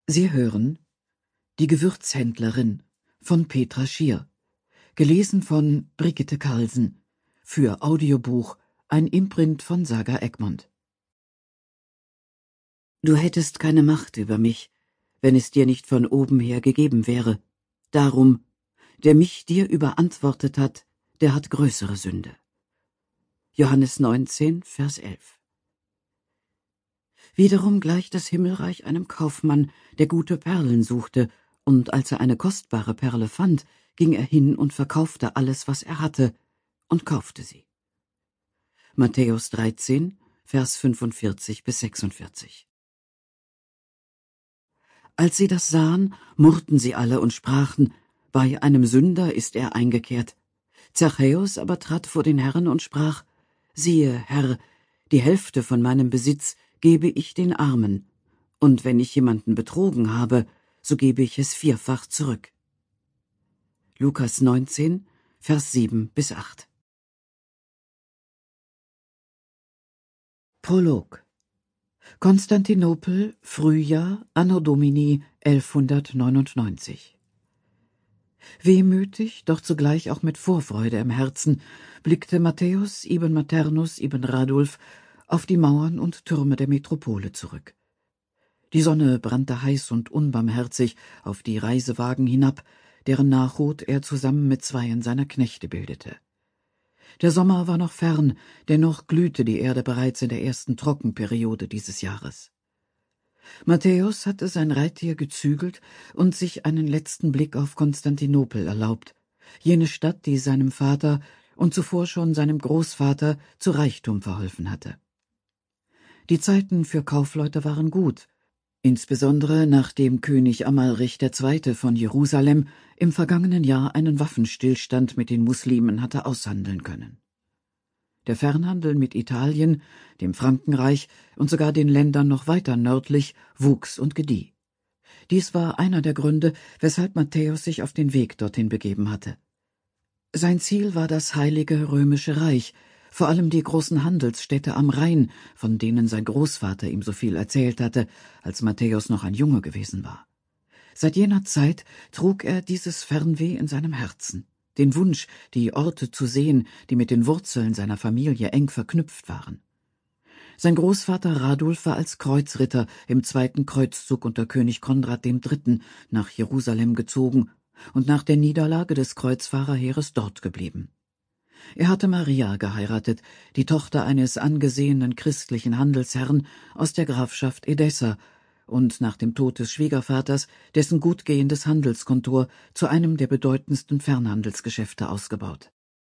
Sie hören Die Gewürzhändlerin von Petra Schier, gelesen von Brigitte Carlsen, für Audiobuch, ein Imprint von Saga Egmont. Du hättest keine Macht über mich, wenn es dir nicht von oben her gegeben wäre. Darum, der mich dir überantwortet hat, der hat größere Sünde. Johannes 19, Vers 11. Wiederum gleicht das Himmelreich einem Kaufmann, der gute Perlen suchte, und als er eine kostbare Perle fand, ging er hin und verkaufte alles, was er hatte, und kaufte sie. Matthäus 13, Vers 45 bis 46. Als sie das sahen, murrten sie alle und sprachen: Bei einem Sünder ist er eingekehrt. Zachäus aber trat vor den Herrn und sprach: Siehe, Herr, die Hälfte von meinem Besitz gebe ich den Armen, und wenn ich jemanden betrogen habe, so gebe ich es vierfach zurück. Lukas 19, Vers 7 bis 8. Prolog. Konstantinopel, Frühjahr, Anno Domini 1199. Wehmütig, doch zugleich auch mit Vorfreude im Herzen, blickte Matthäus ibn Maternus ibn Radulf auf die Mauern und Türme der Metropole zurück. Die Sonne brannte heiß und unbarmherzig auf die Reisewagen hinab, deren Nachhut er zusammen mit zweien seiner Knechte bildete. Der Sommer war noch fern, dennoch glühte die Erde bereits in der ersten Trockenperiode dieses Jahres. Matthäus hatte sein Reittier gezügelt und sich einen letzten Blick auf Konstantinopel erlaubt, jene Stadt, die seinem Vater und zuvor schon seinem Großvater zu Reichtum verholfen hatte. Die Zeiten für Kaufleute waren gut, insbesondere nachdem König Amalrich II. Von Jerusalem im vergangenen Jahr einen Waffenstillstand mit den Muslimen hatte aushandeln können. Der Fernhandel mit Italien, dem Frankenreich und sogar den Ländern noch weiter nördlich wuchs und gedieh. Dies war einer der Gründe, weshalb Matthäus sich auf den Weg dorthin begeben hatte. Sein Ziel war das Heilige Römische Reich, vor allem die großen Handelsstädte am Rhein, von denen sein Großvater ihm so viel erzählt hatte, als Matthäus noch ein Junge gewesen war. Seit jener Zeit trug er dieses Fernweh in seinem Herzen, den Wunsch, die Orte zu sehen, die mit den Wurzeln seiner Familie eng verknüpft waren. Sein Großvater Radulf war als Kreuzritter im 2. Kreuzzug unter König Konrad III. Nach Jerusalem gezogen und nach der Niederlage des Kreuzfahrerheeres dort geblieben. Er hatte Maria geheiratet, die Tochter eines angesehenen christlichen Handelsherrn aus der Grafschaft Edessa, und nach dem Tod des Schwiegervaters dessen gutgehendes Handelskontor zu einem der bedeutendsten Fernhandelsgeschäfte ausgebaut.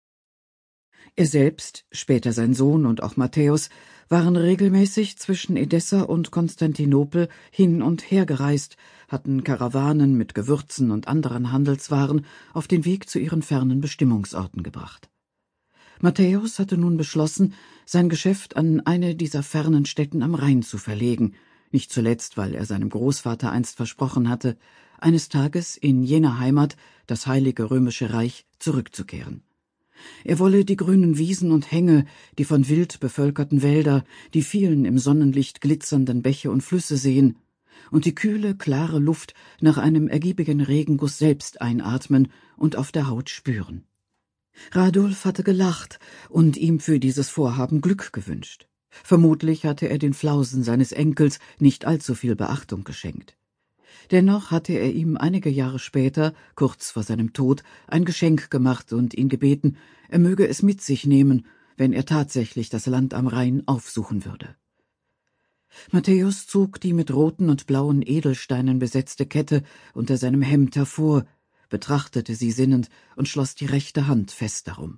Er selbst, später sein Sohn und auch Matthäus, waren regelmäßig zwischen Edessa und Konstantinopel hin und her gereist, hatten Karawanen mit Gewürzen und anderen Handelswaren auf den Weg zu ihren fernen Bestimmungsorten gebracht. Matthäus hatte nun beschlossen, sein Geschäft an eine dieser fernen Stätten am Rhein zu verlegen, nicht zuletzt, weil er seinem Großvater einst versprochen hatte, eines Tages in jener Heimat, das Heilige Römische Reich, zurückzukehren. Er wolle die grünen Wiesen und Hänge, die von wild bevölkerten Wälder, die vielen im Sonnenlicht glitzernden Bäche und Flüsse sehen und die kühle, klare Luft nach einem ergiebigen Regenguss selbst einatmen und auf der Haut spüren. Radulf hatte gelacht und ihm für dieses Vorhaben Glück gewünscht. Vermutlich hatte er den Flausen seines Enkels nicht allzu viel Beachtung geschenkt. Dennoch hatte er ihm einige Jahre später, kurz vor seinem Tod, ein Geschenk gemacht und ihn gebeten, er möge es mit sich nehmen, wenn er tatsächlich das Land am Rhein aufsuchen würde. Matthäus zog die mit roten und blauen Edelsteinen besetzte Kette unter seinem Hemd hervor, betrachtete sie sinnend und schloss die rechte Hand fest darum.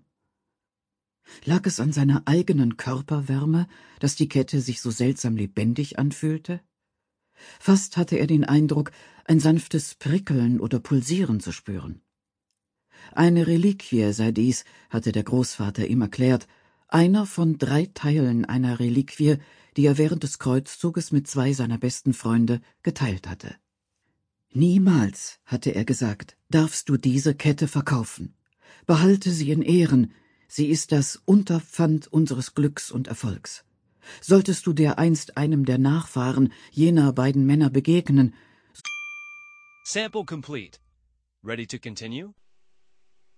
Lag es an seiner eigenen Körperwärme, dass die Kette sich so seltsam lebendig anfühlte? Fast hatte er den Eindruck, ein sanftes Prickeln oder Pulsieren zu spüren. Eine Reliquie sei dies, hatte der Großvater ihm erklärt, einer von 3 Teilen einer Reliquie, die er während des Kreuzzuges mit 2 seiner besten Freunde geteilt hatte. »Niemals«, hatte er gesagt, »darfst du diese Kette verkaufen. Behalte sie in Ehren, sie ist das Unterpfand unseres Glücks und Erfolgs. Solltest du dereinst einem der Nachfahren jener beiden Männer begegnen, Sample complete. Ready to continue?